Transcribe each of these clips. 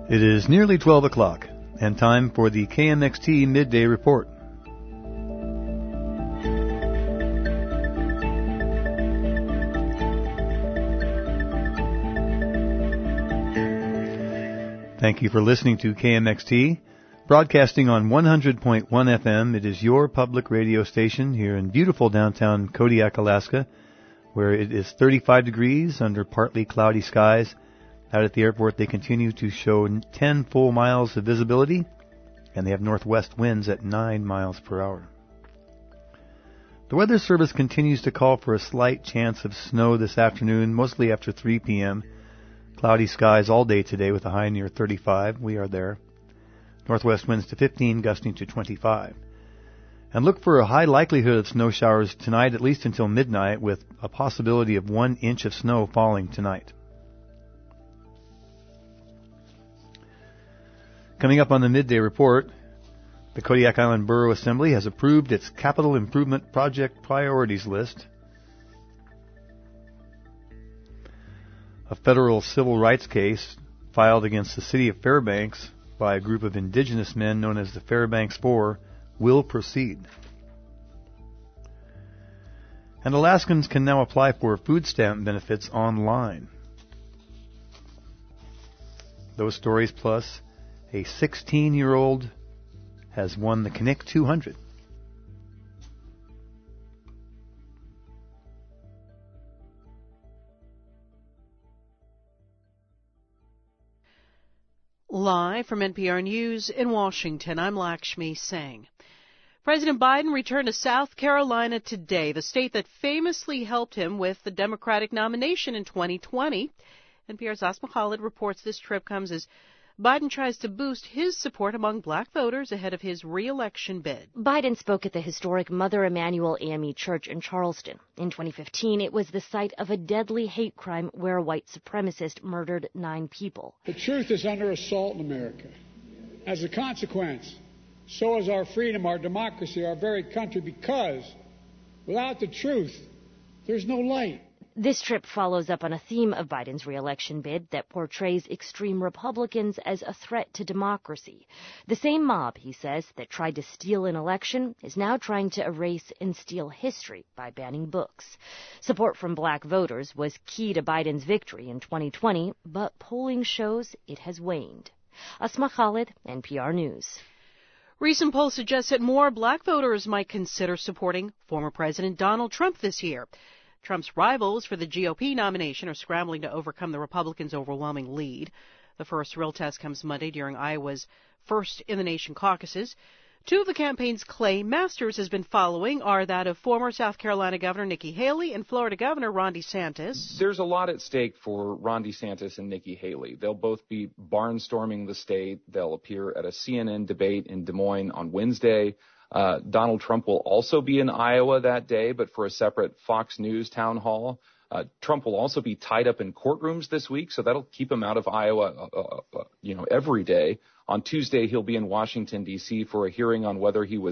It is nearly 12 o'clock, and time for the KMXT Midday Report. Thank you for listening to KMXT, broadcasting on 100.1 FM. It is your public radio station here in beautiful downtown Kodiak, Alaska, where it is 35 degrees under partly cloudy skies. Out at the airport, they continue to show 10 full miles of visibility, and they have northwest winds at 9 miles per hour. The Weather Service continues to call for a slight chance of snow this afternoon, mostly after 3 p.m., Cloudy skies all day today with a high near 35. We are there. Northwest winds to 15, gusting to 25. And look for a high likelihood of snow showers tonight, at least until midnight, with a possibility of 1 inch of snow falling tonight. Coming up on the Midday Report, the Kodiak Island Borough Assembly has approved its Capital Improvement Project Priorities List. A federal civil rights case filed against the city of Fairbanks by a group of indigenous men known as the Fairbanks Four will proceed. And Alaskans can now apply for food stamp benefits online. Those stories plus a 16-year-old has won the Knik 200. Live from NPR News in Washington, I'm Lakshmi Singh. President Biden returned to South Carolina today, the state that famously helped him with the Democratic nomination in 2020. NPR's Asma Khalid reports this trip comes as Biden tries to boost his support among black voters ahead of his re-election bid. Biden spoke at the historic Mother Emanuel AME Church in Charleston. In 2015, it was the site of a deadly hate crime where a white supremacist murdered 9 people. The truth is under assault in America. As a consequence, so is our freedom, our democracy, our very country, because without the truth, there's no light. This trip follows up on a theme of Biden's re-election bid that portrays extreme Republicans as a threat to democracy. The same mob, he says, that tried to steal an election is now trying to erase and steal history by banning books. Support from black voters was key to Biden's victory in 2020, but polling shows it has waned. Asma Khalid, NPR News. Recent polls suggest that more black voters might consider supporting former President Donald Trump this year. Trump's rivals for the GOP nomination are scrambling to overcome the Republicans' overwhelming lead. The first real test comes Monday during Iowa's first-in-the-nation caucuses. 2 of the campaign's Clay Masters has been following are that of former South Carolina Governor Nikki Haley and Florida Governor Ron DeSantis. There's a lot at stake for Ron DeSantis and Nikki Haley. They'll both be barnstorming the state. They'll appear at a CNN debate in Des Moines on Wednesday. Donald Trump will also be in Iowa that day, but for a separate Fox News town hall. Trump will also be tied up in courtrooms this week, so that'll keep him out of Iowa, every day. On Tuesday, he'll be in Washington, D.C. for a hearing on whether he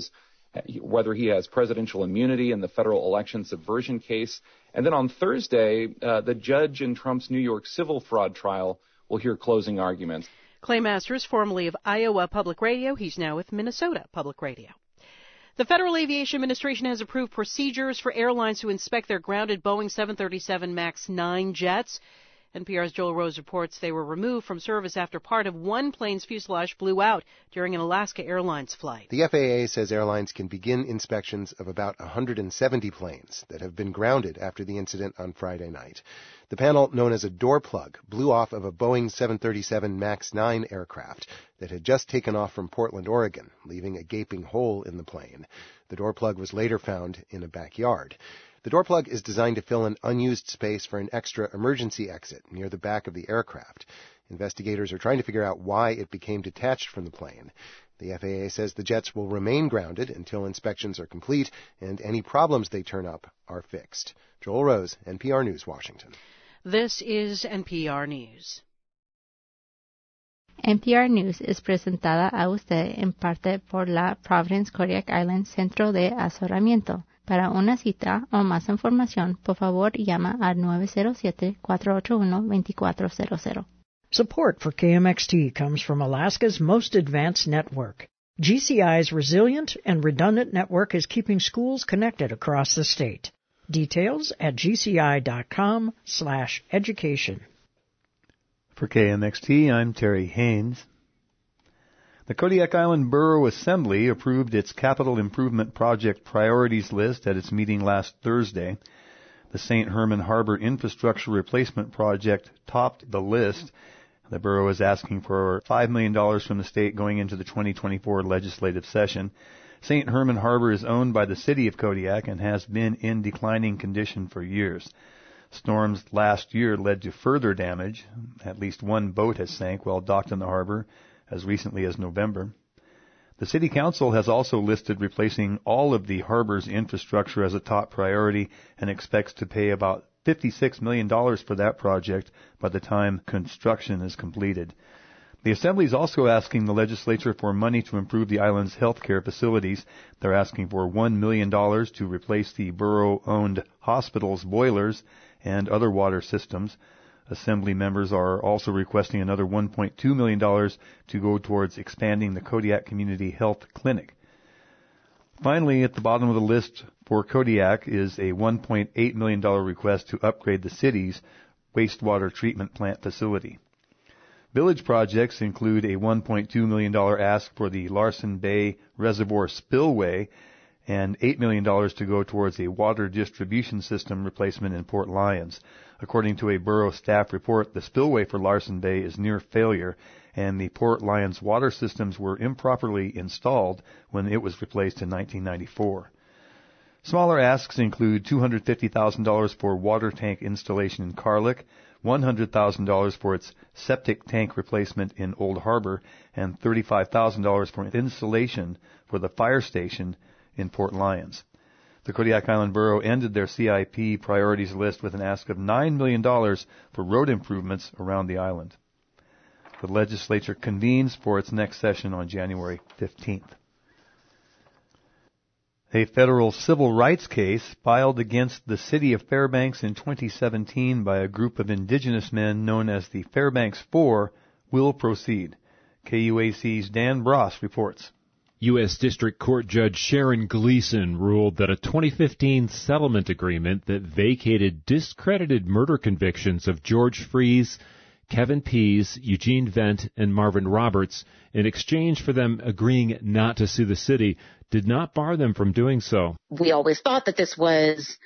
has presidential immunity in the federal election subversion case. And then on Thursday, the judge in Trump's New York civil fraud trial will hear closing arguments. Clay Masters, formerly of Iowa Public Radio, he's now with Minnesota Public Radio. The Federal Aviation Administration has approved procedures for airlines to inspect their grounded Boeing 737 MAX 9 jets. NPR's Joel Rose reports they were removed from service after part of one plane's fuselage blew out during an Alaska Airlines flight. The FAA says airlines can begin inspections of about 170 planes that have been grounded after the incident on Friday night. The panel, known as a door plug, blew off of a Boeing 737 MAX 9 aircraft that had just taken off from Portland, Oregon, leaving a gaping hole in the plane. The door plug was later found in a backyard. The door plug is designed to fill an unused space for an extra emergency exit near the back of the aircraft. Investigators are trying to figure out why it became detached from the plane. The FAA says the jets will remain grounded until inspections are complete and any problems they turn up are fixed. Joel Rose, NPR News, Washington. This is NPR News. NPR News es presentada a usted en parte por la Providence Kodiak Island Centro de Asesoramiento. Para una cita o más información, por favor llama al 907-481-2400. Support for KMXT comes from Alaska's most advanced network. GCI's resilient and redundant network is keeping schools connected across the state. Details at gci.com/education. For KMXT, I'm Terry Haynes. The Kodiak Island Borough Assembly approved its capital improvement project priorities list at its meeting last Thursday. The St. Herman Harbor Infrastructure Replacement Project topped the list. The borough is asking for $5 million from the state going into the 2024 legislative session. St. Herman Harbor is owned by the city of Kodiak and has been in declining condition for years. Storms last year led to further damage. At least one boat has sank while docked in the harbor as recently as November. The City Council has also listed replacing all of the harbor's infrastructure as a top priority and expects to pay about $56 million for that project by the time construction is completed. The Assembly is also asking the legislature for money to improve the island's health care facilities. They're asking for $1 million to replace the borough-owned hospital's boilers and other water systems. Assembly members are also requesting another $1.2 million to go towards expanding the Kodiak Community Health Clinic. Finally, at the bottom of the list for Kodiak is a $1.8 million request to upgrade the city's wastewater treatment plant facility. Village projects include a $1.2 million ask for the Larsen Bay Reservoir Spillway and $8 million to go towards a water distribution system replacement in Port Lions. According to a borough staff report, the spillway for Larsen Bay is near failure, and the Port Lions water systems were improperly installed when it was replaced in 1994. Smaller asks include $250,000 for water tank installation in Carlick, $100,000 for its septic tank replacement in Old Harbor, and $35,000 for installation for the fire station in Port Lions. The Kodiak Island Borough ended their CIP priorities list with an ask of $9 million for road improvements around the island. The legislature convenes for its next session on January 15th. A federal civil rights case filed against the city of Fairbanks in 2017 by a group of indigenous men known as the Fairbanks Four will proceed. KUAC's Dan Bross reports. U.S. District Court Judge Sharon Gleason ruled that a 2015 settlement agreement that vacated discredited murder convictions of George Freese, Kevin Pease, Eugene Vent, and Marvin Roberts, in exchange for them agreeing not to sue the city, did not bar them from doing so. We always thought that this was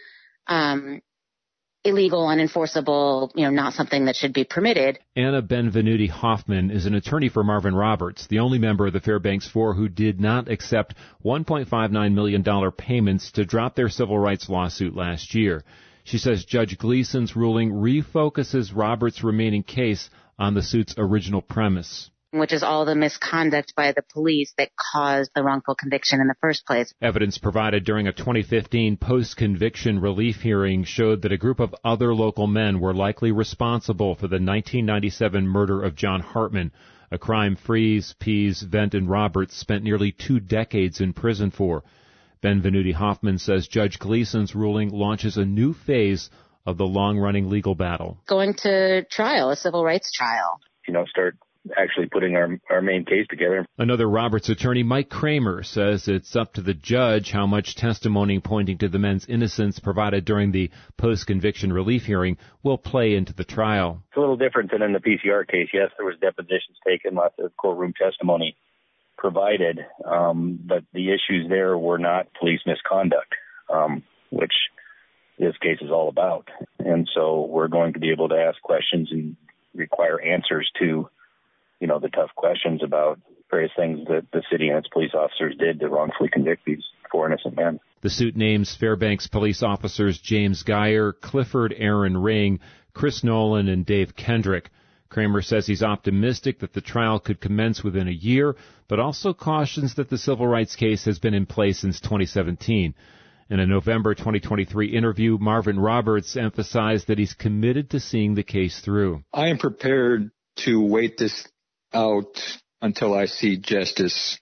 illegal, unenforceable, not something that should be permitted. Anna Benvenuti Hoffman is an attorney for Marvin Roberts, the only member of the Fairbanks Four who did not accept $1.59 million payments to drop their civil rights lawsuit last year. She says Judge Gleason's ruling refocuses Roberts' remaining case on the suit's original premise, which is all the misconduct by the police that caused the wrongful conviction in the first place. Evidence provided during a 2015 post-conviction relief hearing showed that a group of other local men were likely responsible for the 1997 murder of John Hartman, a crime Freese, Pease, Vent, and Roberts spent nearly 2 decades in prison for. Benvenuti Hoffman says Judge Gleason's ruling launches a new phase of the long-running legal battle. Going to trial, a civil rights trial. Start actually putting our main case together. Another Roberts attorney, Mike Kramer, says it's up to the judge how much testimony pointing to the men's innocence provided during the post-conviction relief hearing will play into the trial. It's a little different than in the PCR case. Yes, there was depositions taken, lots of courtroom testimony provided, but the issues there were not police misconduct, which this case is all about. And so we're going to be able to ask questions and require answers to the tough questions about various things that the city and its police officers did to wrongfully convict these 4 innocent men. The suit names Fairbanks police officers James Geyer, Clifford Aaron Ring, Chris Nolan, and Dave Kendrick. Kramer says he's optimistic that the trial could commence within a year, but also cautions that the civil rights case has been in place since 2017. In a November 2023 interview, Marvin Roberts emphasized that he's committed to seeing the case through. I am prepared to wait this out until I see justice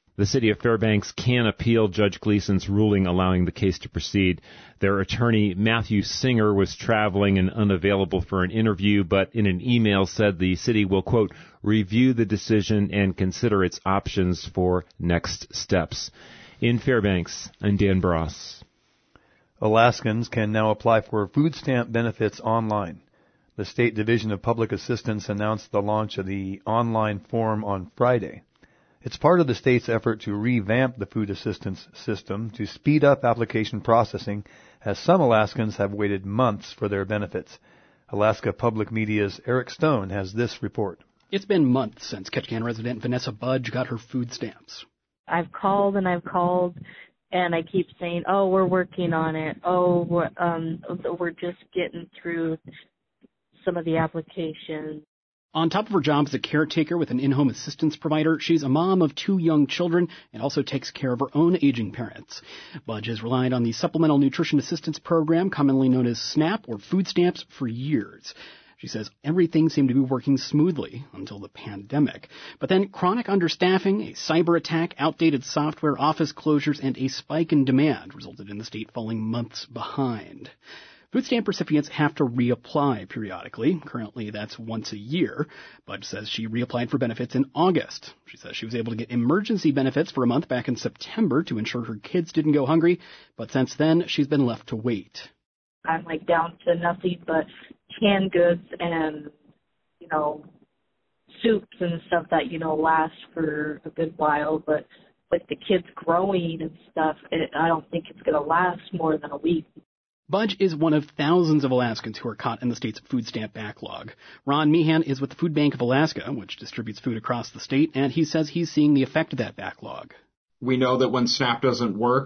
The city of Fairbanks can appeal Judge Gleason's ruling allowing the case to proceed. Their attorney, Matthew Singer, was traveling and unavailable for an interview, but in an email said the city will, quote, review the decision and consider its options for next steps. In Fairbanks, I'm Dan Bross. Alaskans can now apply for food stamp benefits online. The State Division of Public Assistance announced the launch of the online form on Friday. It's part of the state's effort to revamp the food assistance system to speed up application processing, as some Alaskans have waited months for their benefits. Alaska Public Media's Eric Stone has this report. It's been months since Ketchikan resident Vanessa Budge got her food stamps. I've called, and I keep saying, oh, we're working on it. Oh, we're just getting through some of the applications. On top of her job as a caretaker with an in-home assistance provider, she's a mom of 2 young children and also takes care of her own aging parents. Budge has relied on the Supplemental Nutrition Assistance Program, commonly known as SNAP or food stamps, for years. She says everything seemed to be working smoothly until the pandemic. But then chronic understaffing, a cyber attack, outdated software, office closures, and a spike in demand resulted in the state falling months behind. Food stamp recipients have to reapply periodically. Currently, that's once a year. Budge says she reapplied for benefits in August. She says she was able to get emergency benefits for a month back in September to ensure her kids didn't go hungry, but since then, she's been left to wait. I'm down to nothing but canned goods and, soups and stuff that, last for a good while, but with the kids growing and stuff, I don't think it's going to last more than a week. Budge is one of thousands of Alaskans who are caught in the state's food stamp backlog. Ron Meehan is with the Food Bank of Alaska, which distributes food across the state, and he says he's seeing the effect of that backlog. We know that when SNAP doesn't work,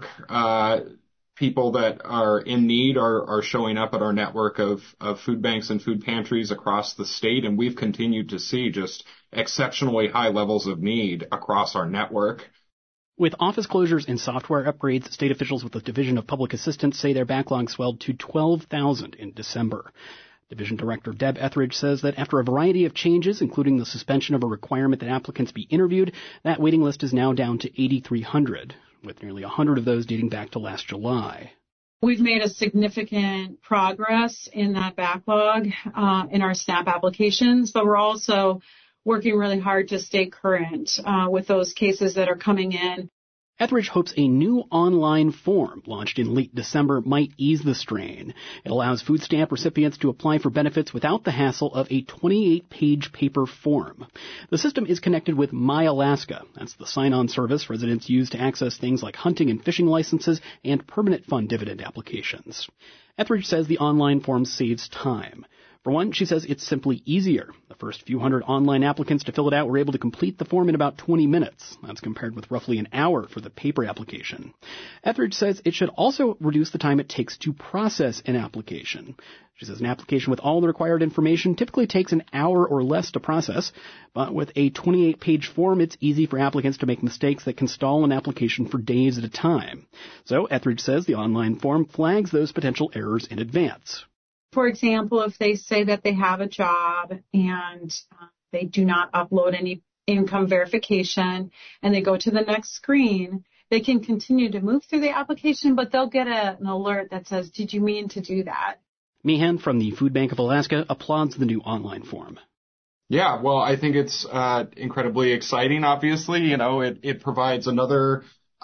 people that are in need are showing up at our network of food banks and food pantries across the state, and we've continued to see just exceptionally high levels of need across our network. With office closures and software upgrades, state officials with the Division of Public Assistance say their backlog swelled to 12,000 in December. Division Director Deb Etheridge says that after a variety of changes, including the suspension of a requirement that applicants be interviewed, that waiting list is now down to 8,300, with nearly 100 of those dating back to last July. We've made a significant progress in that backlog in our SNAP applications, but we're also working really hard to stay current with those cases that are coming in. Etheridge hopes a new online form launched in late December might ease the strain. It allows food stamp recipients to apply for benefits without the hassle of a 28-page paper form. The system is connected with MyAlaska. That's the sign-on service residents use to access things like hunting and fishing licenses and permanent fund dividend applications. Etheridge says the online form saves time. For one, she says it's simply easier. The first few hundred online applicants to fill it out were able to complete the form in about 20 minutes. That's compared with roughly an hour for the paper application. Etheridge says it should also reduce the time it takes to process an application. She says an application with all the required information typically takes an hour or less to process, but with a 28-page form, it's easy for applicants to make mistakes that can stall an application for days at a time. So Etheridge says the online form flags those potential errors in advance. For example, if they say that they have a job and they do not upload any income verification and they go to the next screen, they can continue to move through the application, but they'll get an alert that says, did you mean to do that? Meehan from the Food Bank of Alaska applauds the new online form. Yeah, well, I think it's incredibly exciting, obviously. It provides another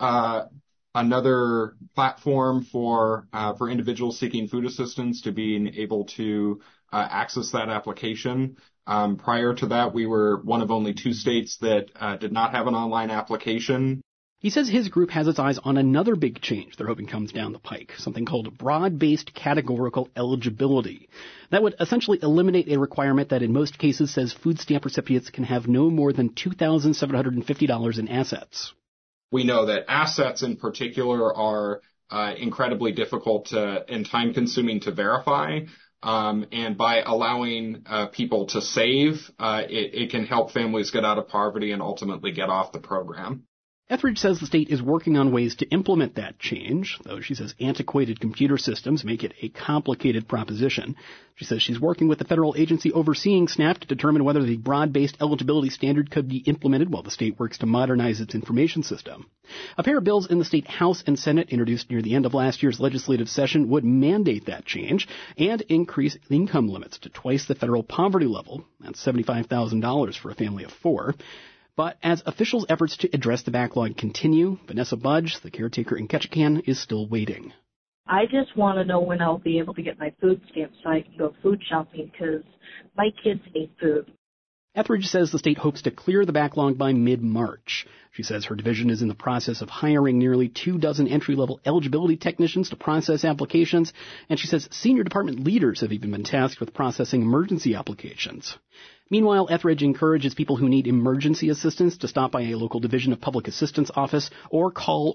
platform for individuals seeking food assistance to being able to access that application. Prior to that, we were one of only 2 states that did not have an online application. He says his group has its eyes on another big change they're hoping comes down the pike, something called broad-based categorical eligibility. That would essentially eliminate a requirement that in most cases says food stamp recipients can have no more than $2,750 in assets. We know that assets in particular are incredibly difficult and time-consuming to verify. And by allowing people to save, it can help families get out of poverty and ultimately get off the program. Etheridge says the state is working on ways to implement that change, though she says antiquated computer systems make it a complicated proposition. She says she's working with the federal agency overseeing SNAP to determine whether the broad-based eligibility standard could be implemented while the state works to modernize its information system. A pair of bills in the state House and Senate introduced near the end of last year's legislative session would mandate that change and increase income limits to twice the federal poverty level. That's $75,000 for a family of four. But as officials' efforts to address the backlog continue, Vanessa Budge, the caretaker in Ketchikan, is still waiting. I just want to know when I'll be able to get my food stamps so I can go food shopping because my kids need food. Etheridge says the state hopes to clear the backlog by mid-March. She says her division is in the process of hiring nearly 24 entry-level eligibility technicians to process applications, and she says senior department leaders have even been tasked with processing emergency applications. Meanwhile, Etheridge encourages people who need emergency assistance to stop by a local Division of Public Assistance office or call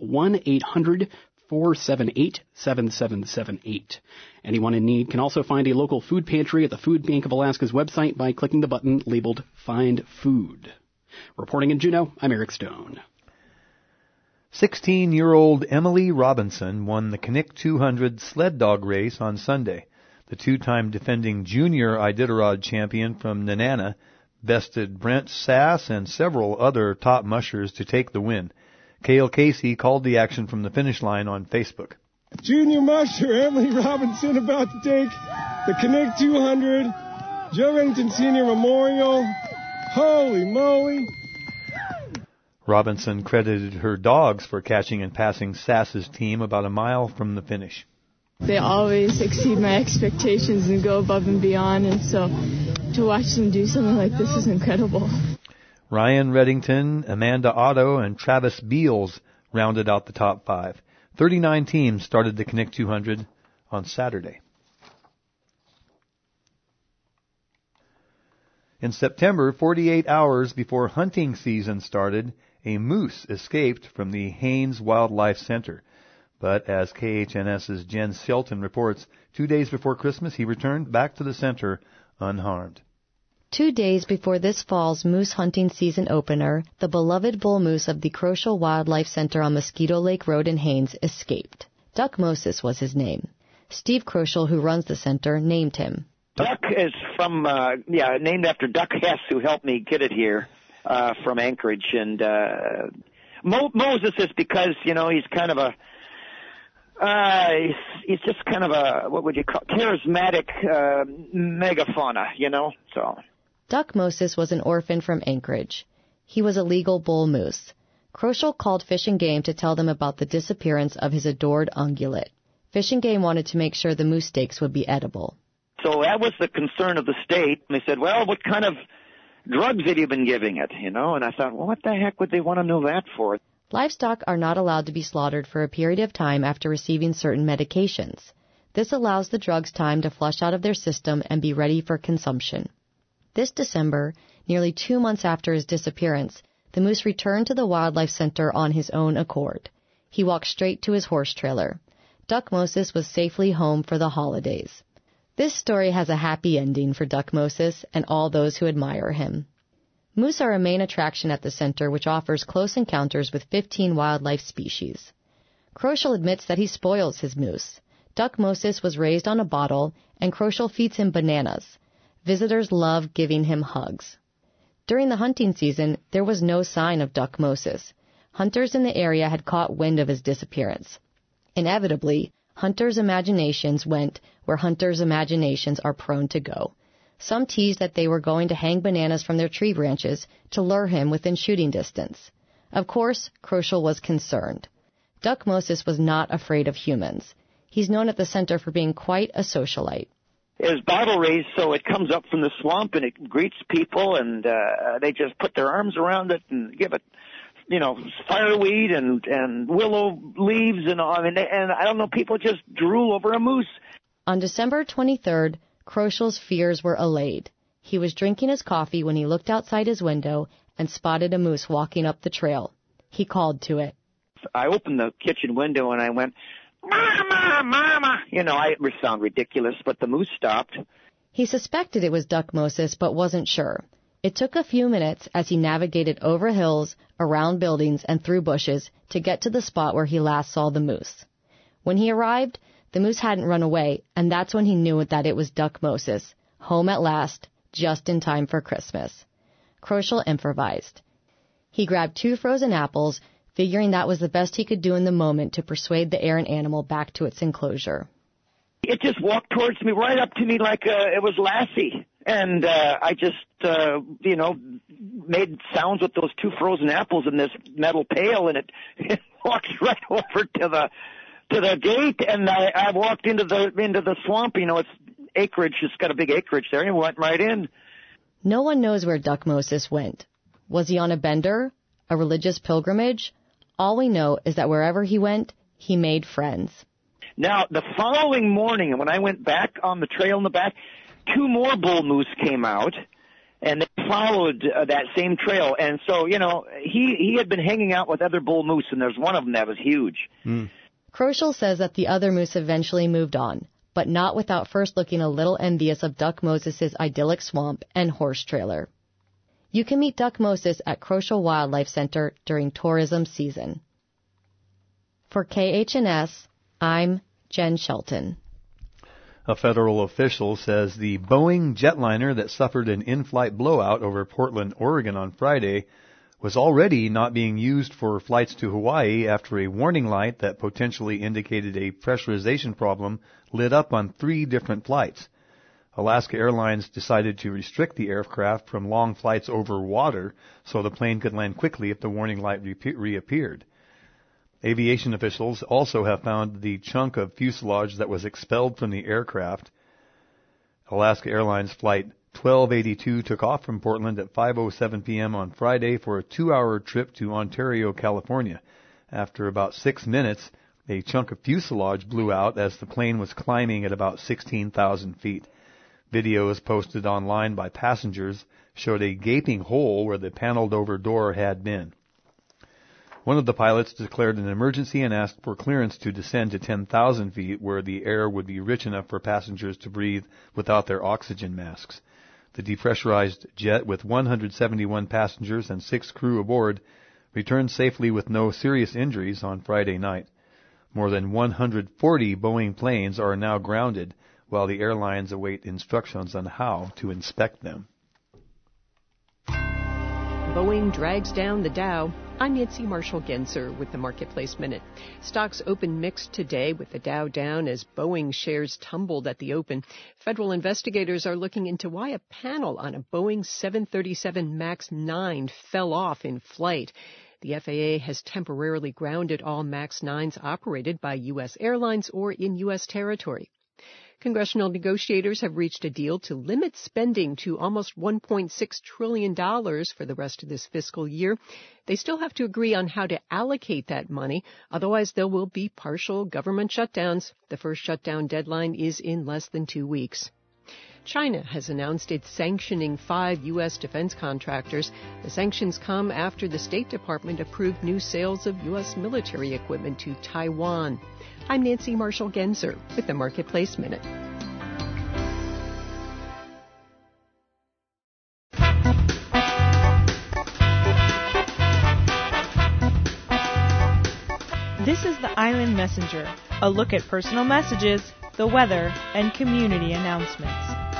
1-800-478-7778. Anyone in need can also find a local food pantry at the Food Bank of Alaska's website by clicking the button labeled Find Food. Reporting in Juneau, I'm Eric Stone. 16-year-old Emily Robinson won the Knik 200 sled dog race on Sunday. The two-time defending junior Iditarod champion from Nenana bested Brent Sass and several other top mushers to take the win. Cale Casey called the action from the finish line on Facebook. Junior musher Emily Robinson about to take the Knik 200, Joe Remington Senior Memorial. Holy moly! Robinson credited her dogs for catching and passing Sass's team about a mile from the finish. They always exceed my expectations and go above and beyond, and so to watch them do something like this is incredible. Ryan Reddington, Amanda Otto, and Travis Beals rounded out the top five. 39 teams started the Knik 200 on Saturday. In September, 48 hours before hunting season started, a moose escaped from the Haines Wildlife Center. But as KHNS's Jen Shelton reports, 2 days before Christmas, he returned back to the center unharmed. 2 days before this fall's moose hunting season opener, the beloved bull moose of the Crochel Wildlife Center on Mosquito Lake Road in Haines escaped. Duck Moses was his name. Steve Crochel, who runs the center, named him. Duck is from, named after Duck Hess, who helped me get it here from Anchorage. And Moses is because, he's kind of he's just kind of a, what would you call, charismatic megafauna, so. Duck Moses was an orphan from Anchorage. He was a legal bull moose. Crochel called Fish and Game to tell them about the disappearance of his adored ungulate. Fish and Game wanted to make sure the moose steaks would be edible. So that was the concern of the state. They said, well, what kind of drugs have you been giving it, And I thought, well, what the heck would they want to know that for? Livestock are not allowed to be slaughtered for a period of time after receiving certain medications. This allows the drugs time to flush out of their system and be ready for consumption. This December, nearly 2 months after his disappearance, the moose returned to the Wildlife Center on his own accord. He walked straight to his horse trailer. Duck Moses was safely home for the holidays. This story has a happy ending for Duck Moses and all those who admire him. Moose are a main attraction at the center, which offers close encounters with 15 wildlife species. Crochel admits that he spoils his moose. Duck Moses was raised on a bottle, and Crochel feeds him bananas. Visitors love giving him hugs. During the hunting season, there was no sign of Duck Moses. Hunters in the area had caught wind of his disappearance. Inevitably, hunters' imaginations went where hunters' imaginations are prone to go. Some teased that they were going to hang bananas from their tree branches to lure him within shooting distance. Of course, Crochel was concerned. Duck Moses was not afraid of humans. He's known at the center for being quite a socialite. It was bottle raised, so it comes up from the swamp and it greets people, and they just put their arms around it and give it, fireweed and willow leaves and all. And I don't know, people just drool over a moose. On December 23rd, Crochel's fears were allayed. He was drinking his coffee when he looked outside his window and spotted a moose walking up the trail. He called to it. I opened the kitchen window and I went, "Mama, Mama!" I sound ridiculous, but the moose stopped. He suspected it was Duck Moses, but wasn't sure. It took a few minutes as he navigated over hills, around buildings, and through bushes to get to the spot where he last saw the moose. When he arrived, the moose hadn't run away, and that's when he knew that it was Duck Moses, home at last, just in time for Christmas. Kroschel improvised. He grabbed 2 frozen apples, figuring that was the best he could do in the moment to persuade the errant animal back to its enclosure. It just walked towards me, right up to me like it was Lassie. And I just, made sounds with those 2 frozen apples in this metal pail, and it walked right over to the gate. And I walked into the swamp. It's acreage. It's got a big acreage there, and it went right in. No one knows where Duck Moses went. Was he on a bender? A religious pilgrimage? All we know is that wherever he went, he made friends. Now, the following morning, when I went back on the trail in the back, 2 more bull moose came out, and they followed that same trail. And so, he had been hanging out with other bull moose, and there's one of them that was huge. Kroschel says that the other moose eventually moved on, but not without first looking a little envious of Duck Moses' idyllic swamp and horse trailer. You can meet Duck Moses at Kroschel Wildlife Center during tourism season. For KHNS, I'm Jen Shelton. A federal official says the Boeing jetliner that suffered an in-flight blowout over Portland, Oregon on Friday was already not being used for flights to Hawaii after a warning light that potentially indicated a pressurization problem lit up on 3 different flights. Alaska Airlines decided to restrict the aircraft from long flights over water so the plane could land quickly if the warning light reappeared. Aviation officials also have found the chunk of fuselage that was expelled from the aircraft. Alaska Airlines Flight 1282 took off from Portland at 5:07 p.m. on Friday for a 2-hour trip to Ontario, California. After about 6 minutes, a chunk of fuselage blew out as the plane was climbing at about 16,000 feet. Videos posted online by passengers showed a gaping hole where the paneled-over door had been. One of the pilots declared an emergency and asked for clearance to descend to 10,000 feet where the air would be rich enough for passengers to breathe without their oxygen masks. The depressurized jet with 171 passengers and 6 crew aboard returned safely with no serious injuries on Friday night. More than 140 Boeing planes are now grounded while the airlines await instructions on how to inspect them. Boeing drags down the Dow. I'm Nancy Marshall-Genzer with the Marketplace Minute. Stocks opened mixed today with the Dow down as Boeing shares tumbled at the open. Federal investigators are looking into why a panel on a Boeing 737 MAX 9 fell off in flight. The FAA has temporarily grounded all MAX 9s operated by U.S. airlines or in U.S. territory. Congressional negotiators have reached a deal to limit spending to almost $1.6 trillion for the rest of this fiscal year. They still have to agree on how to allocate that money. Otherwise, there will be partial government shutdowns. The first shutdown deadline is in less than 2 weeks. China has announced it's sanctioning 5 U.S. defense contractors. The sanctions come after the State Department approved new sales of U.S. military equipment to Taiwan. I'm Nancy Marshall-Genzer with the Marketplace Minute. This is the Island Messenger, a look at personal messages, the weather, and community announcements.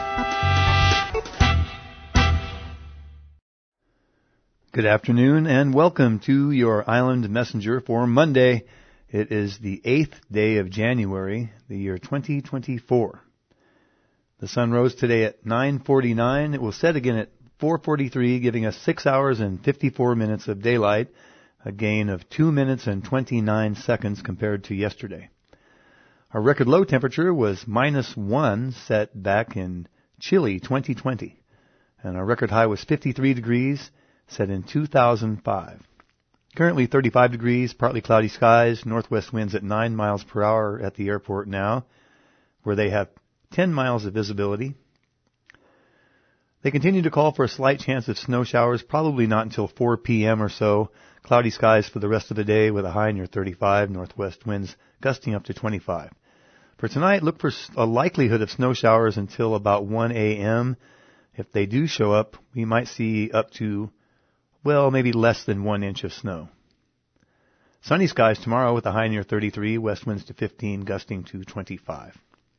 Good afternoon and welcome to your Island Messenger for Monday. It is the 8th day of January, the year 2024. The sun rose today at 9:49. It will set again at 4:43, giving us 6 hours and 54 minutes of daylight, a gain of 2 minutes and 29 seconds compared to yesterday. Our record low temperature was -1, set back in Chile 2020, and our record high was 53 degrees, set in 2005. Currently 35 degrees, partly cloudy skies, northwest winds at 9 miles per hour at the airport now, where they have 10 miles of visibility. They continue to call for a slight chance of snow showers, probably not until 4 p.m. or so. Cloudy skies for the rest of the day with a high near 35, northwest winds gusting up to 25. For tonight, look for a likelihood of snow showers until about 1 a.m. If they do show up, we might see up to, well, maybe less than 1 inch of snow. Sunny skies tomorrow with a high near 33, west winds to 15, gusting to 25.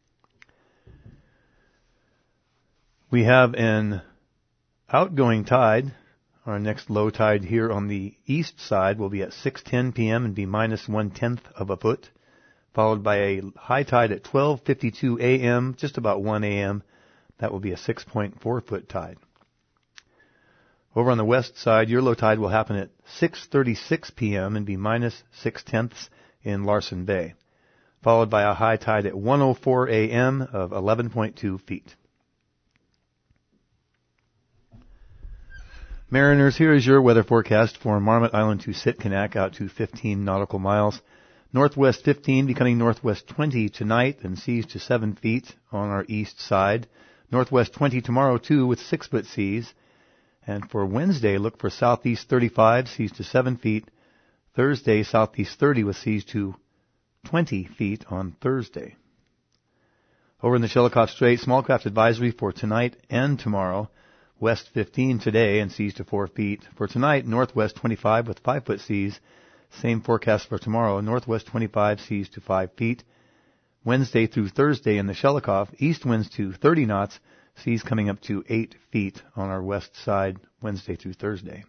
We have an outgoing tide. Our next low tide here on the east side will be at 6:10 p.m. and be minus 1/10 of a foot, followed by a high tide at 12:52 a.m., just about 1 a.m. That will be a 6.4 foot tide. Over on the west side, your low tide will happen at 6:36 p.m. and be minus 6/10 in Larsen Bay, followed by a high tide at 1:04 a.m. of 11.2 feet. Mariners, here is your weather forecast for Marmot Island to Sitkinak out to 15 nautical miles. Northwest 15 becoming northwest 20 tonight and seas to 7 feet on our east side. Northwest 20 tomorrow too with 6-foot seas. And for Wednesday, look for southeast 35, seas to 7 feet. Thursday, southeast 30 with seas to 20 feet on Thursday. Over in the Shelikof Strait, small craft advisory for tonight and tomorrow. West 15 today and seas to 4 feet. For tonight, northwest 25 with 5-foot seas. Same forecast for tomorrow, northwest 25, seas to 5 feet. Wednesday through Thursday in the Shelikof, east winds to 30 knots, seas coming up to 8 feet on our west side, Wednesday through Thursday.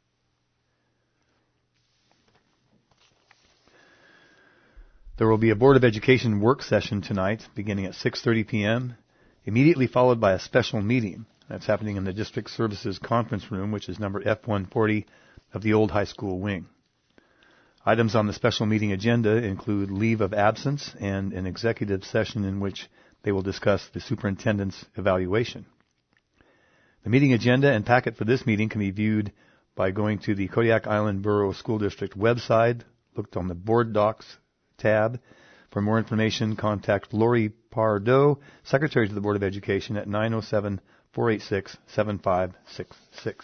There will be a Board of Education work session tonight, beginning at 6:30 p.m., immediately followed by a special meeting. That's happening in the District Services Conference Room, which is number F140 of the old high school wing. Items on the special meeting agenda include leave of absence and an executive session in which they will discuss the superintendent's evaluation. The meeting agenda and packet for this meeting can be viewed by going to the Kodiak Island Borough School District website, looked on the Board Docs tab. For more information, contact Lori Pardo, Secretary to the Board of Education at 907-486-7566.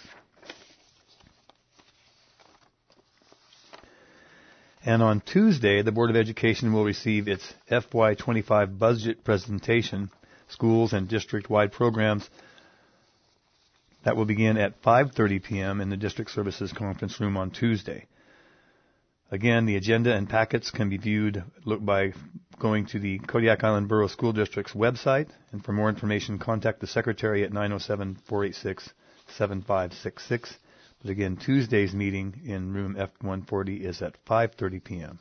And on Tuesday, the Board of Education will receive its FY25 budget presentation, schools and district-wide programs. That will begin at 5:30 p.m. in the District Services Conference Room on Tuesday. Again, the agenda and packets can be viewed by going to the Kodiak Island Borough School District's website. And for more information, contact the Secretary at 907-486-7566. But again, Tuesday's meeting in room F140 is at 5:30 p.m.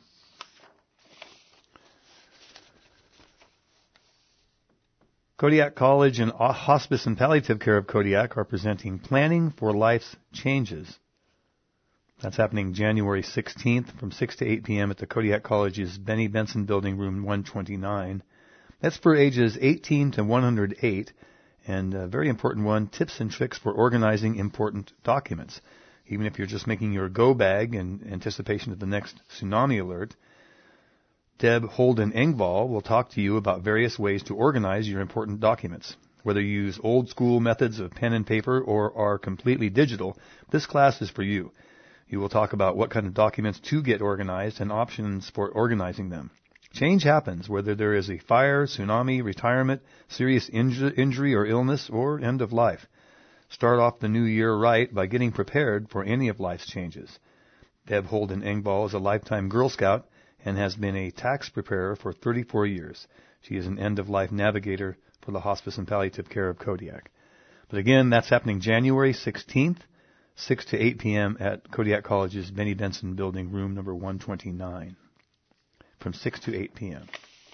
Kodiak College and Hospice and Palliative Care of Kodiak are presenting Planning for Life's Changes. That's happening January 16th from 6 to 8 p.m. at the Kodiak College's Benny Benson Building, room 129. That's for ages 18 to 108. And a very important one, tips and tricks for organizing important documents. Even if you're just making your go bag in anticipation of the next tsunami alert, Deb Holden Engvall will talk to you about various ways to organize your important documents. Whether you use old school methods of pen and paper or are completely digital, this class is for you. You will talk about what kind of documents to get organized and options for organizing them. Change happens whether there is a fire, tsunami, retirement, serious injury or illness, or end of life. Start off the new year right by getting prepared for any of life's changes. Deb Holden Engvall is a lifetime Girl Scout and has been a tax preparer for 34 years. She is an end-of-life navigator for the Hospice and Palliative Care of Kodiak. But again, that's happening January 16th, 6 to 8 p.m. at Kodiak College's Benny Benson Building, room number 129. From 6 to 8 p.m.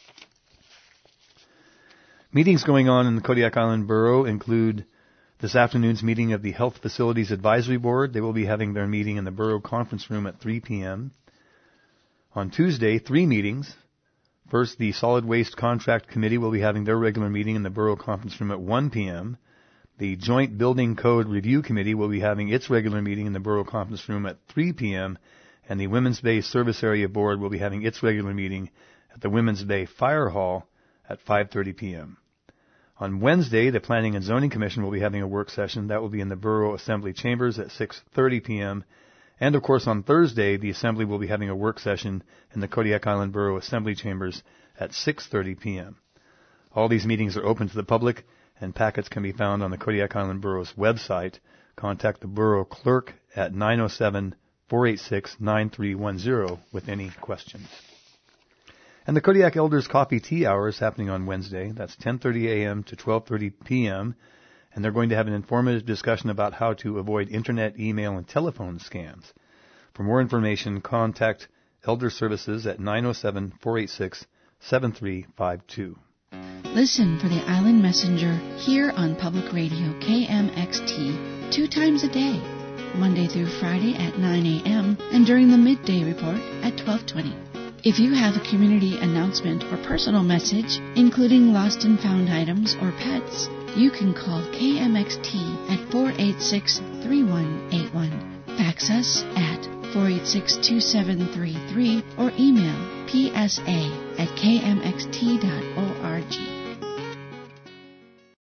Meetings going on in the Kodiak Island Borough include this afternoon's meeting of the Health Facilities Advisory Board. They will be having their meeting in the Borough Conference Room at 3 p.m. On Tuesday, 3 meetings. First, the Solid Waste Contract Committee will be having their regular meeting in the Borough Conference Room at 1 p.m. The Joint Building Code Review Committee will be having its regular meeting in the Borough Conference Room at 3 p.m., and the Women's Bay Service Area Board will be having its regular meeting at the Women's Bay Fire Hall at 5:30 p.m. On Wednesday, the Planning and Zoning Commission will be having a work session. That will be in the Borough Assembly Chambers at 6:30 p.m. And, of course, on Thursday, the Assembly will be having a work session in the Kodiak Island Borough Assembly Chambers at 6:30 p.m. All these meetings are open to the public, and packets can be found on the Kodiak Island Borough's website. Contact the borough clerk at 907-486-9310 with any questions. And the Kodiak Elders Coffee Tea Hour is happening on Wednesday. That's 10:30 a.m. to 12:30 p.m. And they're going to have an informative discussion about how to avoid internet, email, and telephone scams. For more information, contact Elder Services at 907-486-7352. Listen for the Island Messenger here on Public Radio KMXT 2 times a day, Monday through Friday at 9 a.m. and during the midday report at 12:20. If you have a community announcement or personal message, including lost and found items or pets, you can call KMXT at 486-3181. Fax us at 486-2733 or email psa@kmxt.org.